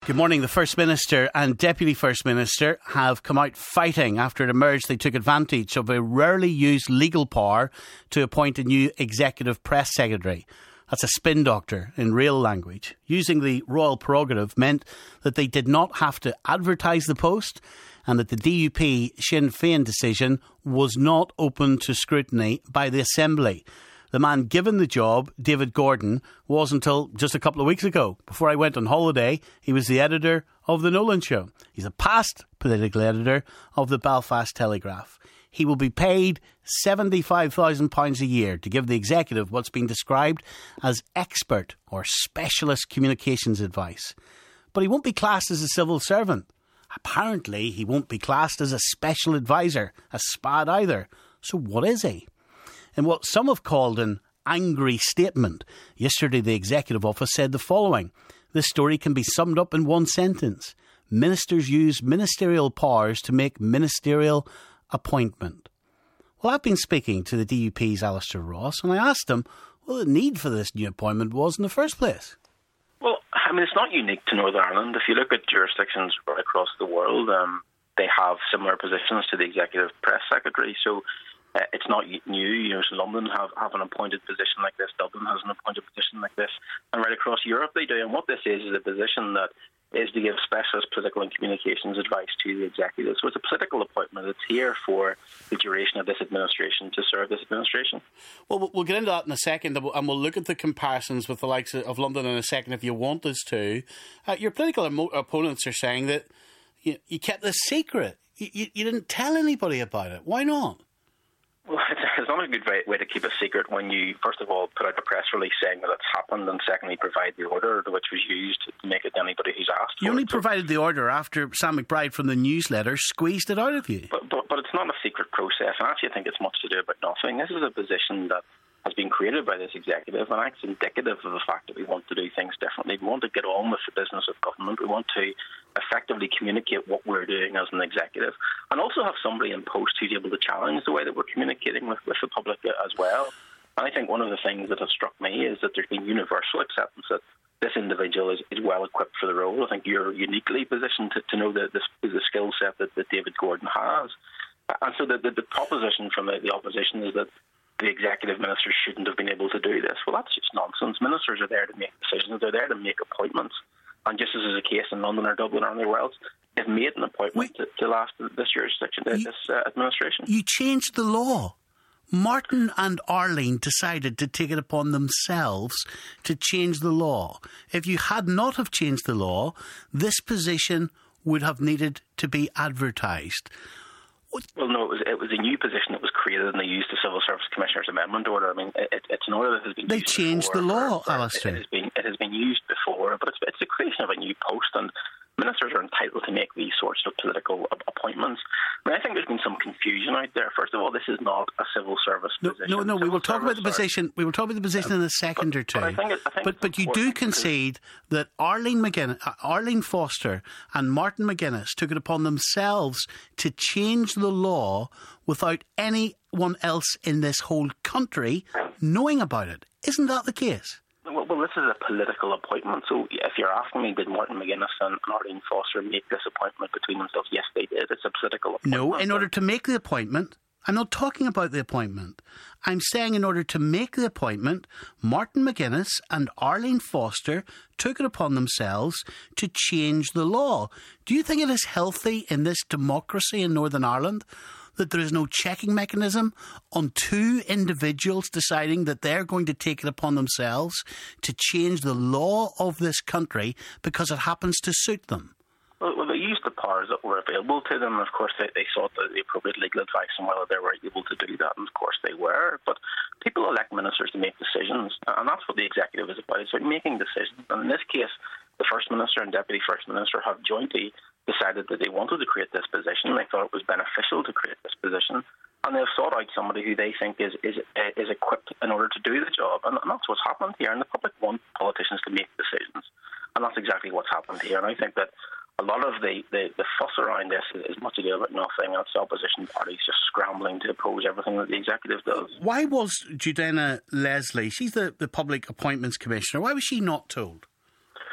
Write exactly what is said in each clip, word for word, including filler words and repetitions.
Good morning. The First Minister and Deputy First Minister have come out fighting after it emerged they took advantage of a rarely used legal power to appoint a new Executive Press Secretary. That's a spin doctor in real language. Using the royal prerogative meant that they did not have to advertise the post and that the D U P Sinn Féin decision was not open to scrutiny by the Assembly. The man given the job, David Gordon, was until just a couple of weeks ago. Before I went on holiday, he was the editor of The Nolan Show. He's a past political editor of the Belfast Telegraph. He will be paid seventy-five thousand pounds a year to give the executive what's been described as expert or specialist communications advice. But he won't be classed as a civil servant. Apparently, he won't be classed as a special advisor, a S P A D either. So what is he? In what some have called an angry statement, yesterday the Executive Office said the following. This story can be summed up in one sentence. Ministers use ministerial powers to make ministerial appointment. Well, I've been speaking to the D U P's Alistair Ross, and I asked him what the need for this new appointment was in the first place. Well, I mean, it's not unique to Northern Ireland. If you look at jurisdictions right across the world, um, they have similar positions to the Executive Press Secretary, so Uh, it's not new. You know, so London have, have an appointed position like this. Dublin has an appointed position like this. And right across Europe they do. And what this is is a position that is to give specialist political and communications advice to the executive. So it's a political appointment. It's here for the duration of this administration, to serve this administration. Well, we'll get into that in a second, and we'll look at the comparisons with the likes of London in a second if you want us to. Uh, your political emo- opponents are saying that you, you kept this secret. You, you, you didn't tell anybody about it. Why not? Well, it's not a good way to keep a secret when you, first of all, put out a press release saying that it's happened, and secondly, provide the order which was used to make it to anybody who's asked. You only it. provided the order after Sam McBride from the newsletter squeezed it out of you. But, but, but it's not a secret process, and actually I think it's much to do about nothing. This is a position that has been created by this executive, and it's indicative of the fact that we want to do things differently. We want to get on with the business of government. We want to effectively communicate what we're doing as an executive, and also have somebody in post who's able to challenge the way that we're communicating with, with the public as well. And I think one of the things that has struck me is that there's been universal acceptance that this individual is, is well equipped for the role. I think you're uniquely positioned to, to know that this is the skill set that, that David Gordon has. And so the, the, the proposition from the, the opposition is that the executive ministers shouldn't have been able to do this. Well, that's just nonsense. Ministers are there to make decisions. They're there to make appointments. And just as is the case in London or Dublin or anywhere else, they've made an appointment to, to last this jurisdiction, you, this uh, administration. You changed the law. Martin and Arlene decided to take it upon themselves to change the law. If you had not have changed the law, this position would have needed to be advertised. Well, no, it was it was a new position that was created, and they used the Civil Service Commissioner's Amendment Order. I mean, it, it's an order that has been they used changed before. the law, for, for, Alistair. It, it has been it has been used before, but it's it's the creation of a new post, and ministers are entitled to make these sorts of political appointments. I mean, I think there's been some confusion out there. First of all, this is not a civil service no, position. No, no, we will talk about the position. We will talk about the position in a second but, or two. But, I think it, I think but, but you do concede that Arlene McGuinness, uh, Arlene Foster and Martin McGuinness took it upon themselves to change the law without anyone else in this whole country knowing about it. Isn't that the case? Well, well, this is a political appointment, so if you're asking me, did Martin McGuinness and Arlene Foster make this appointment between themselves? Yes, they did. It's a political appointment. No, in order to make the appointment, I'm not talking about the appointment. I'm saying in order to make the appointment, Martin McGuinness and Arlene Foster took it upon themselves to change the law. Do you think it is healthy in this democracy in Northern Ireland that there is no checking mechanism on two individuals deciding that they're going to take it upon themselves to change the law of this country because it happens to suit them? Well, well, they used the powers that were available to them. Of course, they, they sought the, the appropriate legal advice on whether they were able to do that, and of course they were. But people elect ministers to make decisions, and that's what the executive is about. It's about making decisions. And in this case, the First Minister and Deputy First Minister have jointly decided that they wanted to create this position. They thought it was beneficial to create this position, and they've sought out somebody who they think is is is equipped in order to do the job. And that's what's happened here. And the public want politicians to make decisions, and that's exactly what's happened here. And I think that a lot of the, the, the fuss around this is, is much ado about nothing. It's the opposition parties just scrambling to oppose everything that the executive does. Why was Judena Leslie, she's the, the Public Appointments Commissioner, why was she not told?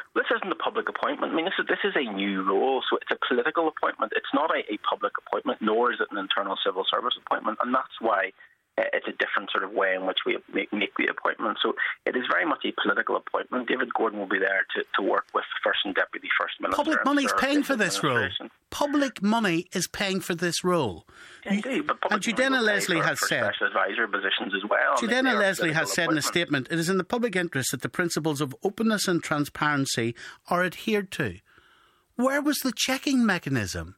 This isn't a public appointment. I mean, this is this is a new role, so it's a political appointment. It's not a, a public appointment, nor is it an internal civil service appointment, and that's why it's a different sort of way in which we make, make the appointment. So it is very much a political appointment. David Gordon will be there to, to work with the First and Deputy First Minister. Public money is paying for this role. Public money is paying for this role. Indeed, but and Judena Leslie for, has for said... special advisor positions as well. Judena Leslie has said in a statement, it is in the public interest that the principles of openness and transparency are adhered to. Where was the checking mechanism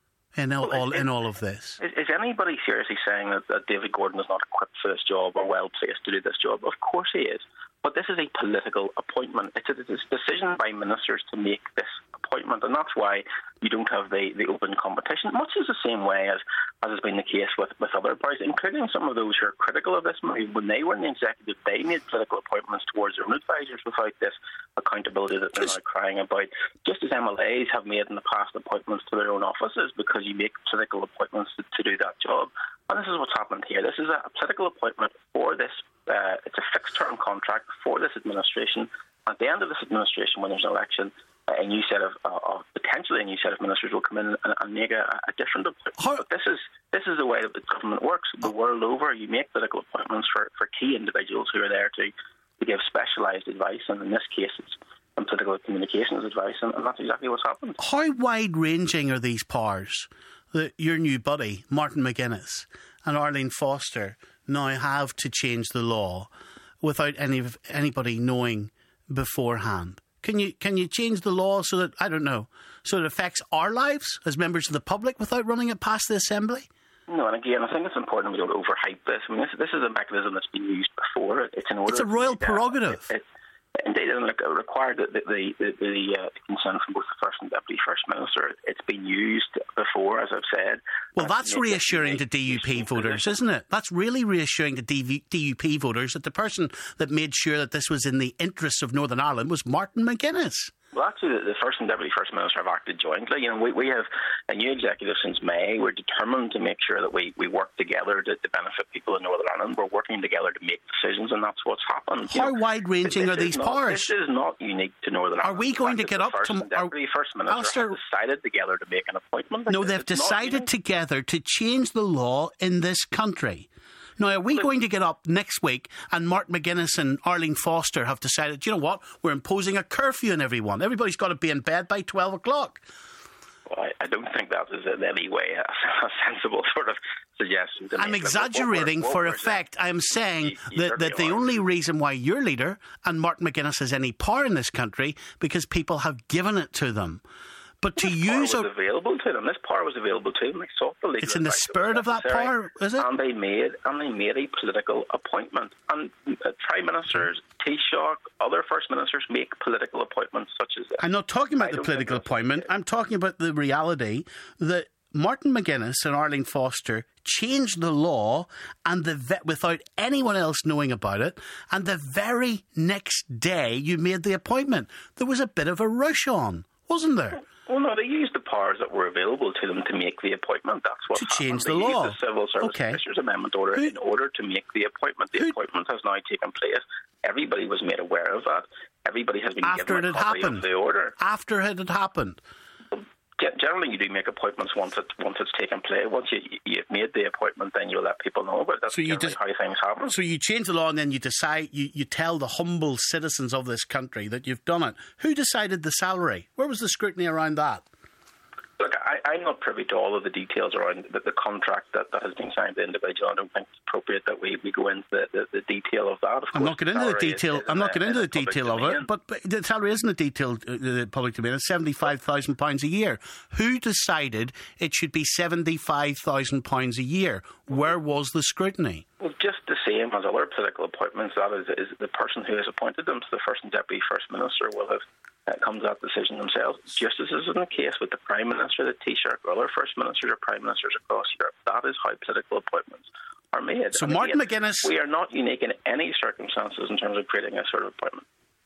in all, well, all, in all of this? Is, is anybody seriously saying that, that David Gordon is not equipped for this job or well placed to do this job? Of course he is. But this is a political appointment. It's a, it's a decision by ministers to make this appointment, and that's why you don't have the, the open competition, much as the same way as, as has been the case with, with other parties, including some of those who are critical of this move. When they were in the executive, they made political appointments towards their own advisors without this accountability that they're now crying about. Just as M L As have made in the past appointments to their own offices because you make political appointments to, to do that job. And this is what's happened here. This is a political appointment for this. Uh, it's a fixed-term contract for this administration. At the end of this administration, when there's an election, a new set of, uh, of potentially a new set of ministers will come in and, and make a, a different appointment. How? But this is this is the way that the government works. The world over, you make political appointments for, for key individuals who are there to, to give specialised advice, and in this case, it's in political communications advice, and, and that's exactly what's happened. How wide-ranging are these powers that your new buddy, Martin McGuinness, and Arlene Foster now have to change the law without any of anybody knowing beforehand? Can you can you change the law so that, I don't know, so it affects our lives as members of the public without running it past the Assembly? No, and again, I think it's important we don't overhype this. I mean, this, this is a mechanism that's been used before. It's an order. It's a royal prerogative. It, it, Indeed, it required the, the, the, the uh, consent from both the First and Deputy First Minister. It's been used before, as I've said. Well, that's reassuring to D U P voters, isn't it? That's really reassuring to D U P voters that the person that made sure that this was in the interests of Northern Ireland was Martin McGuinness. Well, actually, the First and Deputy First Minister have acted jointly. You know, we, we have a new executive since May. We're determined to make sure that we, we work together to, to benefit people in Northern Ireland. We're working together to make decisions, and that's what's happened. How you know, wide-ranging are these not, powers? This is not unique to Northern Ireland. Are we going to get up to... The Deputy First Minister Alistair, have decided together to make an appointment. No, they've decided together to change the law in this country. Now, are we going to get up next week and Mark McGuinness and Arlene Foster have decided, you know what, we're imposing a curfew on everyone. Everybody's got to be in bed by twelve o'clock. Well, I, I don't think that is in any way a, a sensible sort of suggestion to I'm make. exaggerating what we're, what for we're effect. I'm saying you, you that, that the are. only reason why your leader and Mark McGuinness has any power in this country because people have given it to them. But to this use power was a, available to them. This power was available to them. They sought the legal it's in the spirit of that power, is it? And they made and they made a political appointment. And uh, Prime Ministers, Taoiseach, other First Ministers make political appointments such as this. I'm not talking about I the political appointment. I'm talking about the reality that Martin McGuinness and Arlene Foster changed the law and the ve- without anyone else knowing about it, and the very next day you made the appointment. There was a bit of a rush on, wasn't there? Well, no, they used the powers that were available to them to make the appointment. That's what to happened. change the they law. Used the Civil Service okay. Commissioners Amendment Order Who, in order to make the appointment. The who, appointment has now taken place. Everybody was made aware of that. Everybody has been after given it a had copy happened. of the order. After it had happened. Generally, you do make appointments once it once it's taken place. Once you you've made the appointment, then you let people know about it. That's so you generally just, how things happen. So you change the law, and then you decide. You, you tell the humble citizens of this country that you've done it. Who decided the salary? Where was the scrutiny around that? Look, I, I'm not privy to all of the details around the, the contract that, that has been signed to the individual. I don't think it's appropriate that we, we go into the, the, the detail of that. Of I'm not getting into the detail. Is, is I'm not getting into the the detail of it. But, but the salary isn't a detailed uh, the public domain. It's seventy-five thousand pounds a year. Who decided it should be seventy-five thousand pounds a year? Where was the scrutiny? Well, just the same as other political appointments, that is, is the person who has appointed them to the First and Deputy First Minister will have uh, come to that decision themselves. Just as is in the case with the Prime Minister, the Taoiseach, or other First Ministers or Prime Ministers across Europe. That is how political appointments are made. So and Martin again, McGuinness... We are not unique in any circumstances in terms of creating a sort of appointment.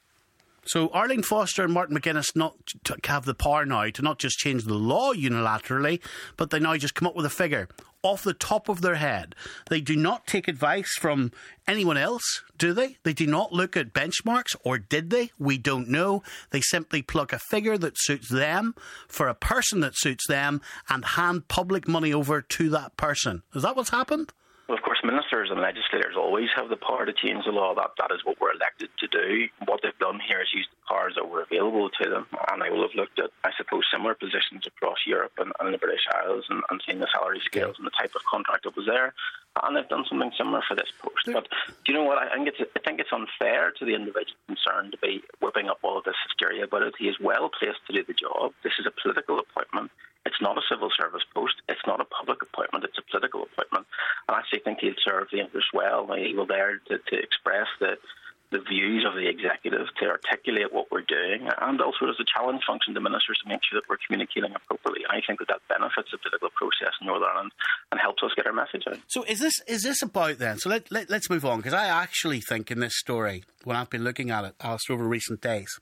So Arlene Foster and Martin McGuinness not to have the power now to not just change the law unilaterally, but they now just come up with a figure. off the top of their head. They do not take advice from anyone else, do they? They do not look at benchmarks, or did they? We don't know. They simply pluck a figure that suits them for a person that suits them and hand public money over to that person. Is that what's happened? Well, of course, ministers and legislators always have the power to change the law. That That is what we're elected to do. What they've done here is use the powers that were available to them. And they will have looked at, I suppose, similar positions across Europe and, and the British Isles and, and seen the salary scales and the type of contract that was there. And they've done something similar for this post. But do you know what? I think it's I think it's unfair to the individual concerned to be whipping up all of this hysteria about it. He is well placed to do the job. This is a political appointment. It's not a civil service post. It's not a public appointment. It's a political appointment. And I actually think he'll serve the interest well. He will there to, to express the the views of the executive, to articulate what we're doing, and also as a challenge function to ministers to make sure that we're communicating appropriately. I think that that benefits the political process in Northern Ireland and helps us get our message out. So is this is this about then? So let, let, let's move on, because I actually think in this story, when I've been looking at it, Alistair, over recent days,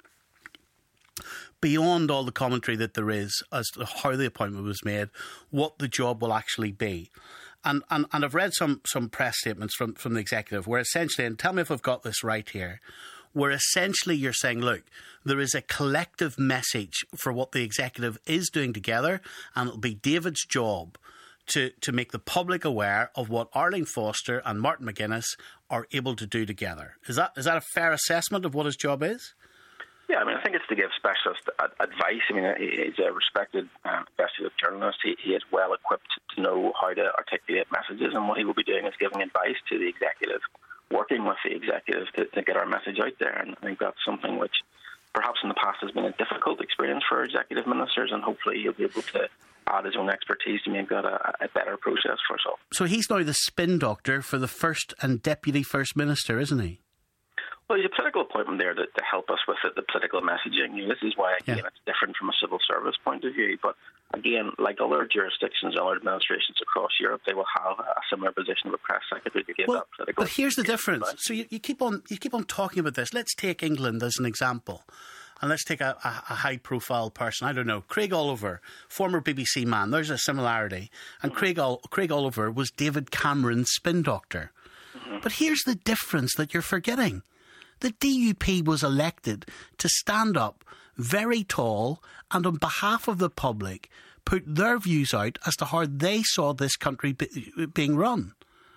beyond all the commentary that there is as to how the appointment was made, what the job will actually be. And, and and I've read some some press statements from, from the executive where essentially, and tell me if I've got this right here, where essentially you're saying, look, there is a collective message for what the executive is doing together, and it'll be David's job to, to make the public aware of what Arlene Foster and Martin McGuinness are able to do together. Is that is that a fair assessment of what his job is? Yeah, I mean, I think it's to give specialist ad- advice. I mean, he's a respected uh, investigative journalist. He, he is well equipped to know how to articulate messages, and what he will be doing is giving advice to the executive, working with the executive to, to get our message out there. And I think that's something which perhaps in the past has been a difficult experience for executive ministers, and hopefully he'll be able to add his own expertise to make that a, a better process for us all. So he's now the spin doctor for the First and Deputy First Minister, isn't he? Well, there's a political appointment there to, to help us with it, the political messaging. You know, this is why, again, yeah. it's different from a civil service point of view. But again, like other jurisdictions, other administrations across Europe, they will have a similar position of a press secretary to give well, that political. But here's the difference. So you, you keep on you keep on talking about this. Let's take England as an example. And let's take a, a, a high-profile person. I don't know, Craig Oliver, former B B C man. There's a similarity. And mm-hmm. Craig, Ol- Craig Oliver was David Cameron's spin doctor. Mm-hmm. But here's the difference that you're forgetting. The D U P was elected to stand up very tall and on behalf of the public put their views out as to how they saw this country be, being run.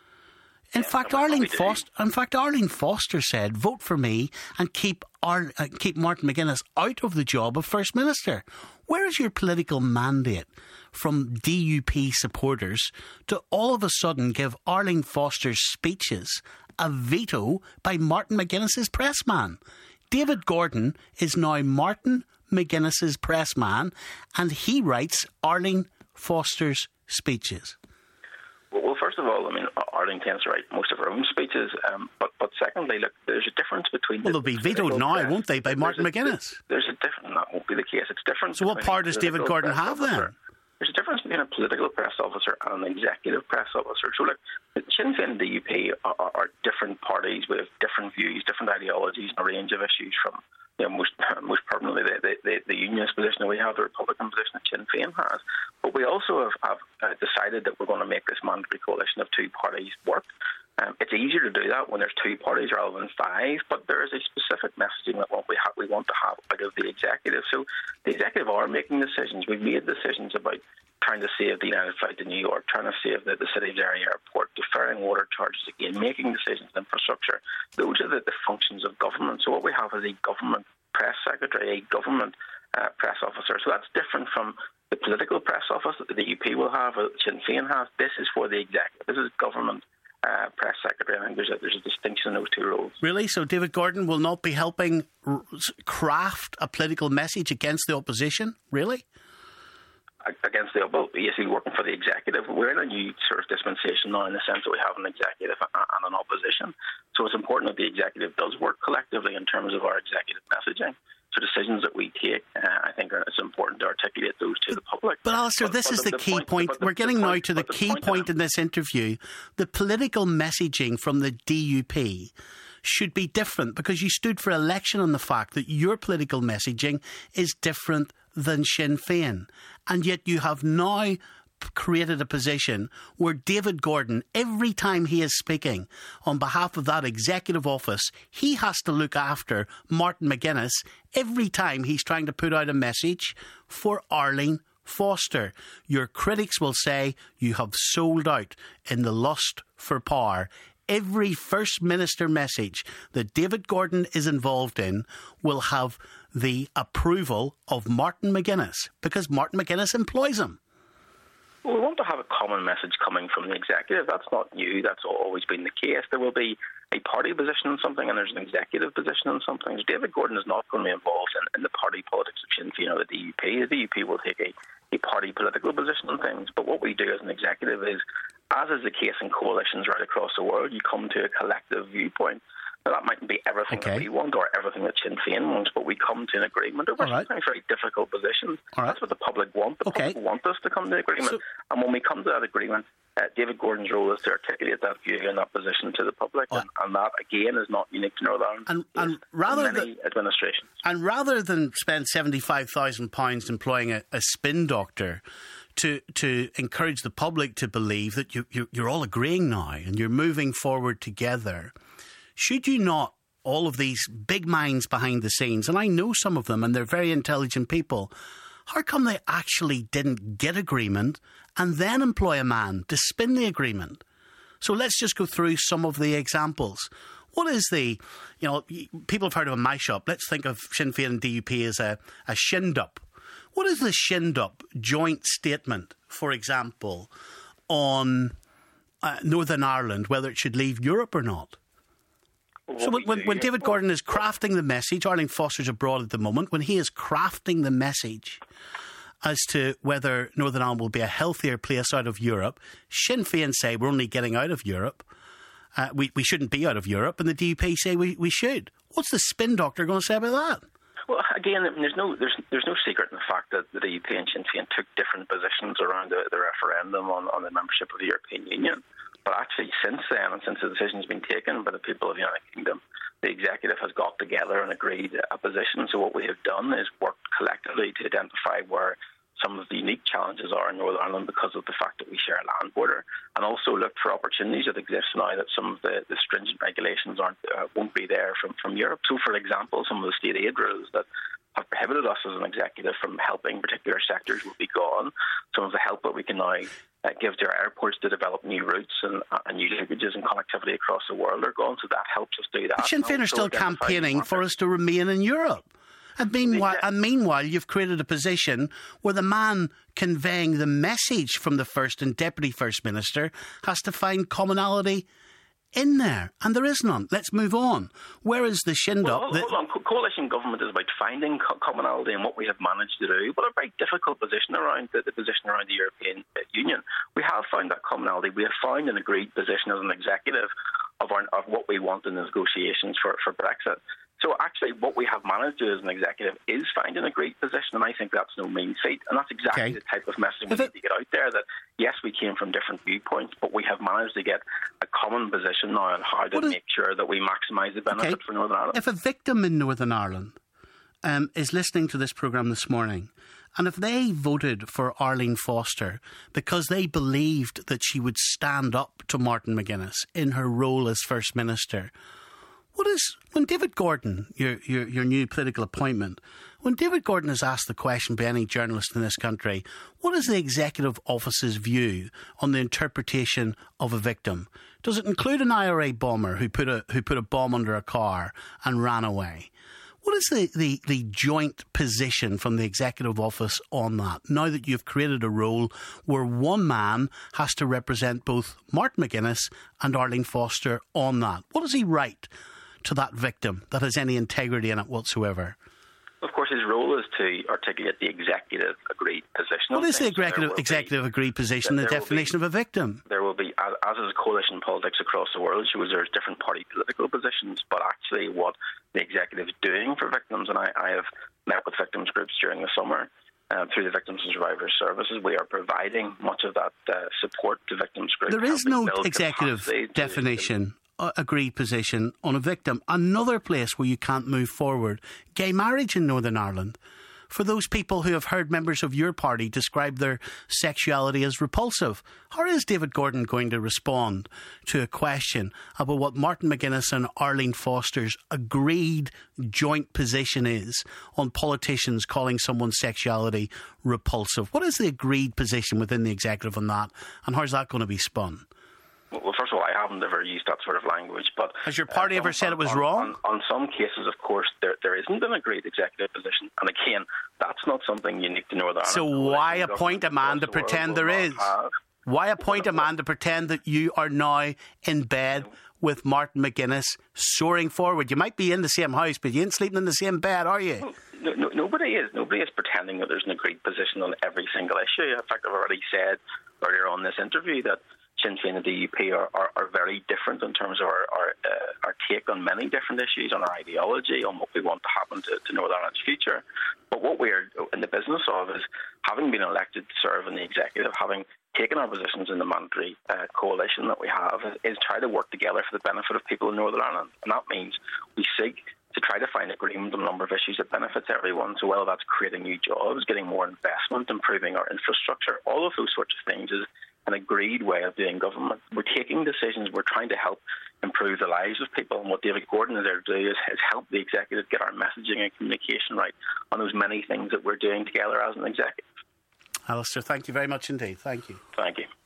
In yeah, fact, Arlene Foster. In fact, Arlene Foster said, "Vote for me and keep Ar- uh, keep Martin McGuinness out of the job of First Minister." Where is your political mandate from D U P supporters to all of a sudden give Arlene Foster's speeches a veto by Martin McGuinness's press man? David Gordon is now Martin McGuinness's press man, and he writes Arlene Foster's speeches. Well, first of all, I mean, Arlene tends to write most of her own speeches, um, but but secondly, look, there's a difference between... Well, they'll be vetoed now, press. won't they, by Martin there's a, McGuinness? There's a different... That won't be the case. It's different. So what power does David Gordon have then? There's a difference between a political press officer and an executive press officer. So, look, Sinn Féin and D U P are, are, are different parties with different views, different ideologies, and a range of issues from, you know, most most permanently the, the, the, the unionist position that we have, the Republican position that Sinn Féin has. But we also have, have uh, decided that we're going to make this mandatory coalition of two parties work. Um, it's easier to do that when there's two parties rather than five, but there is a specific messaging that what we, ha- we want to have out of the executive. So the executive are making decisions. We've made decisions about trying to save the United Flight to New York, trying to save the, the City of Derry Airport, deferring water charges again, making decisions in infrastructure. Those are the, the functions of government. So what we have is a government press secretary, a government uh, press officer. So that's different from the political press office that the D U P will have, or Sinn Féin has. This is for the executive. This is government Uh, press secretary. I think there's a, there's a distinction in those two roles. Really? So David Gordon will not be helping r- craft a political message against the opposition? Really? Against the, well, yes, he's working for the executive. We're in a new sort of dispensation now in the sense that we have an executive and an opposition. So it's important that the executive does work collectively in terms of our executive messaging. So decisions that we take, uh, I think are, it's important to articulate those to the public. But Alistair, this but is the, the key point. point. We're the, getting the point, now to the, the key point, point in this interview. The political messaging from the D U P should be different, because you stood for election on the fact that your political messaging is different than Sinn Féin. And yet you have now created a position where David Gordon, every time he is speaking on behalf of that executive office, he has to look after Martin McGuinness every time he's trying to put out a message for Arlene Foster. Your critics will say you have sold out in the lust for power. Every First Minister message that David Gordon is involved in will have the approval of Martin McGuinness because Martin McGuinness employs him. Well, we want to have a common message coming from the executive. That's not new. That's always been the case. There will be a party position on something and there's an executive position on something. David Gordon is not going to be involved in, in the party politics of Sinn Féin or the D U P. The D U P will take a, a party political position on things. But what we do as an executive is, as is the case in coalitions right across the world, you come to a collective viewpoint. Now, that mightn't be everything okay. that we want or everything that Sinn Féin wants, but we come to an agreement over right. sometimes very difficult positions. Right. That's what the public want. The okay. public want us to come to an agreement. So, and when we come to that agreement, uh, David Gordon's role is to articulate that view and that position to the public. Uh, and, and that, again, is not unique to Northern Ireland. And, and rather many than, administrations. And rather than spend seventy-five thousand pounds employing a, a spin doctor to to encourage the public to believe that you, you, you're all agreeing now and you're moving forward together, should you not, all of these big minds behind the scenes, and I know some of them and they're very intelligent people, how come they actually didn't get agreement and then employ a man to spin the agreement? So let's just go through some of the examples. What is the, you know, people have heard of a mash-up. Let's think of Sinn Féin and D U P as a, a shind-up. What is the shind-up joint statement, for example, on uh, Northern Ireland, whether it should leave Europe or not? Well, so when, when, when David Gordon is crafting the message, Arlene Foster's abroad at the moment, when he is crafting the message as to whether Northern Ireland will be a healthier place out of Europe, Sinn Féin say we're only getting out of Europe. Uh, we, we shouldn't be out of Europe, and the D U P say we, we should. What's the spin doctor going to say about that? Well, again, there's no there's there's no secret in the fact that the D U P and Sinn Féin took different positions around the, the referendum on, on the membership of the European Union. But actually, since then, and since the decision has been taken by the people of the United Kingdom, the executive has got together and agreed a position. So what we have done is worked collectively to identify where some of the unique challenges are in Northern Ireland because of the fact that we share a land border, and also looked for opportunities that exist now that some of the, the stringent regulations aren't uh, won't be there from, from Europe. So, for example, some of the state aid rules that have prohibited us as an executive from helping particular sectors will be gone. Some of the help that we can now uh, give to our airports to develop new routes and, uh, and new linkages and connectivity across the world are gone, so that helps us do that. But Sinn Féin are still campaigning for us to remain in Europe. And meanwhile, and meanwhile, you've created a position where the man conveying the message from the First and Deputy First Minister has to find commonality in there, and there is none. Let's move on. Where is the shind-up? Well, hold, hold on. Co- coalition government is about finding co- commonality in what we have managed to do, but a very difficult position around the, the position around the European Union. We have found that commonality. We have found an agreed position as an executive of, our, of what we want in the negotiations for, for Brexit. So actually what we have managed to do as an executive is find an agreed position, and I think that's no mean feat. And that's exactly okay. the type of message we if need it, to get out there, that yes, we came from different viewpoints, but we have managed to get a common position now on how to make sure that we maximise the benefit okay. for Northern Ireland. If a victim in Northern Ireland um, is listening to this programme this morning, and if they voted for Arlene Foster because they believed that she would stand up to Martin McGuinness in her role as First Minister, what is, when David Gordon, your, your your new political appointment, when David Gordon is asked the question by any journalist in this country, what is the Executive Office's view on the interpretation of a victim? Does it include an I R A bomber who put a who put a bomb under a car and ran away? What is the, the, the joint position from the Executive Office on that, now that you've created a role where one man has to represent both Martin McGuinness and Arlene Foster on that? What does he write to that victim that has any integrity in it whatsoever? Of course, his role is to articulate the executive agreed position. What is the executive, executive be, agreed position, the definition be, of a victim? There will be, as, as is coalition politics across the world, shows there's different party political positions, but actually what the executive is doing for victims, and I, I have met with victims groups during the summer, Uh, through the Victims and Survivors Services, we are providing much of that uh, support to victims groups. There is no executive definition, uh, agreed position on a victim. Another place where you can't move forward, gay marriage in Northern Ireland. for those people who have heard members of your party describe their sexuality as repulsive? How is David Gordon going to respond to a question about what Martin McGuinness and Arlene Foster's agreed joint position is on politicians calling someone's sexuality repulsive? What is the agreed position within the executive on that, and how's that going to be spun? Well, first of all, I haven't ever used that sort of language. But has your party uh, ever on, said it was on, wrong? On, on some cases, of course, there there isn't an agreed executive position. And again, that's not something unique to Northern Ireland. So why appoint a man to pretend there is? Have. Why appoint a man to pretend that you are now in bed with Martin McGuinness soaring forward? You might be in the same house, but you ain't sleeping in the same bed, are you? No, no, nobody is. Nobody is pretending that there's an agreed position on every single issue. In fact, I've already said earlier on this interview that Sinn Féin and the D U P are, are, are very different in terms of our our, uh, our take on many different issues, on our ideology, on what we want to happen to, to Northern Ireland's future. But what we're in the business of is, having been elected to serve in the executive, having taken our positions in the mandatory uh, coalition that we have, is, is try to work together for the benefit of people in Northern Ireland. And that means we seek to try to find agreement on a number of issues that benefits everyone. So whether that's creating new jobs, getting more investment, improving our infrastructure, all of those sorts of things is an agreed way of doing government. We're taking decisions, we're trying to help improve the lives of people, and what David Gordon is there to do is, is help the executive get our messaging and communication right on those many things that we're doing together as an executive. Alistair, thank you very much indeed. Thank you. Thank you.